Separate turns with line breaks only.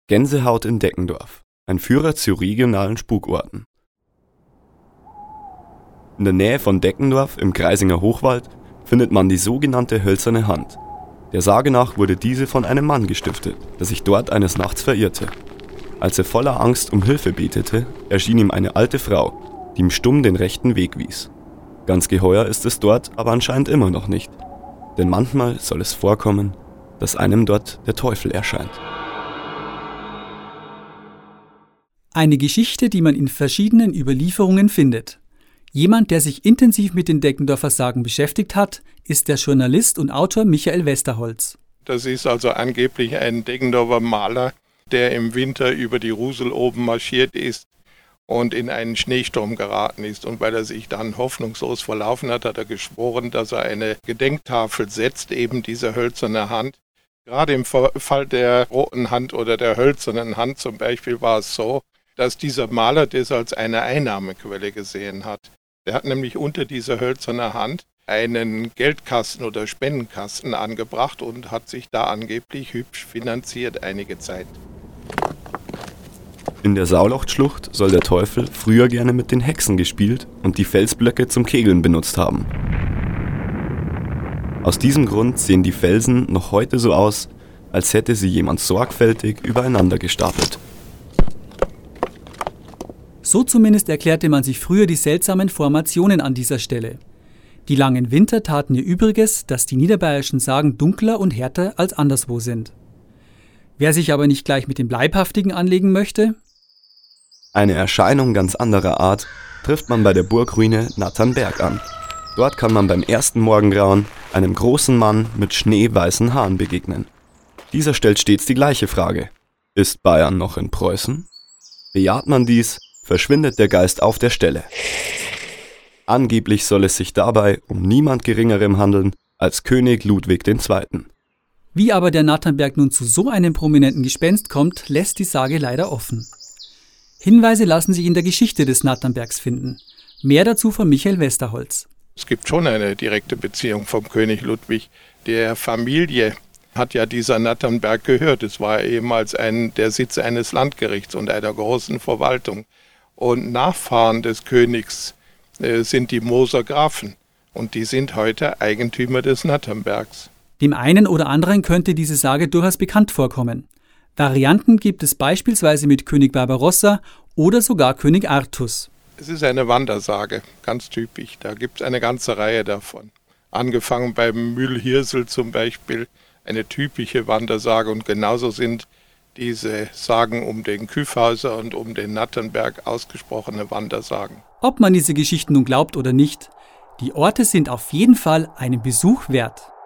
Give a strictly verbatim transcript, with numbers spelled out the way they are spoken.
Gänsehaut in Deckendorf, ein Führer zu regionalen Spukorten. In der Nähe von Deckendorf im Greisinger Hochwald findet man die sogenannte hölzerne Hand. Der Sage nach wurde diese von einem Mann gestiftet, der sich dort eines Nachts verirrte. Als er voller Angst um Hilfe betete, erschien ihm eine alte Frau, die ihm stumm den rechten Weg wies. Ganz geheuer ist es dort aber anscheinend immer noch nicht, denn manchmal soll es vorkommen, dass einem dort der Teufel erscheint.
Eine Geschichte, die man in verschiedenen Überlieferungen findet. Jemand, der sich intensiv mit den Deckendorfer Sagen beschäftigt hat, ist der Journalist und Autor Michael Westerholz.
Das ist also angeblich ein Deckendorfer Maler, der im Winter über die Rusel oben marschiert ist und in einen Schneesturm geraten ist. Und weil er sich dann hoffnungslos verlaufen hat, hat er geschworen, dass er eine Gedenktafel setzt, eben diese hölzerne Hand. Gerade im Fall der roten Hand oder der hölzernen Hand zum Beispiel war es so, dass dieser Maler das als eine Einnahmequelle gesehen hat. Der hat nämlich unter dieser hölzernen Hand einen Geldkasten oder Spendenkasten angebracht und hat sich da angeblich hübsch finanziert einige Zeit.
In der Saulochtschlucht soll der Teufel früher gerne mit den Hexen gespielt und die Felsblöcke zum Kegeln benutzt haben. Aus diesem Grund sehen die Felsen noch heute so aus, als hätte sie jemand sorgfältig übereinander gestapelt.
So zumindest erklärte man sich früher die seltsamen Formationen an dieser Stelle. Die langen Winter taten ihr Übriges, dass die niederbayerischen Sagen dunkler und härter als anderswo sind. Wer sich aber nicht gleich mit dem Leibhaftigen anlegen möchte?
Eine Erscheinung ganz anderer Art trifft man bei der Burgruine Natternberg an. Dort kann man beim ersten Morgengrauen einem großen Mann mit schneeweißen Haaren begegnen. Dieser stellt stets die gleiche Frage: Ist Bayern noch in Preußen? Bejaht man dies, verschwindet der Geist auf der Stelle. Angeblich soll es sich dabei um niemand Geringerem handeln als König Ludwig der Zweite.
Wie aber der Natternberg nun zu so einem prominenten Gespenst kommt, lässt die Sage leider offen. Hinweise lassen sich in der Geschichte des Natternbergs finden. Mehr dazu von Michael Westerholz.
Es gibt schon eine direkte Beziehung vom König Ludwig. Der Familie hat ja dieser Natternberg gehört. Es war ehemals ein, der Sitz eines Landgerichts und einer großen Verwaltung. Und Nachfahren des Königs äh, sind die Moser Grafen. Und die sind heute Eigentümer des Natternbergs.
Dem einen oder anderen könnte diese Sage durchaus bekannt vorkommen. Varianten gibt es beispielsweise mit König Barbarossa oder sogar König Artus.
Es ist eine Wandersage, ganz typisch. Da gibt es eine ganze Reihe davon. Angefangen beim Mühlhirsel zum Beispiel, eine typische Wandersage. Und genauso sind diese Sagen um den Kyffhauser und um den Natternberg ausgesprochene Wandersagen.
Ob man diese Geschichten nun glaubt oder nicht, die Orte sind auf jeden Fall einen Besuch wert.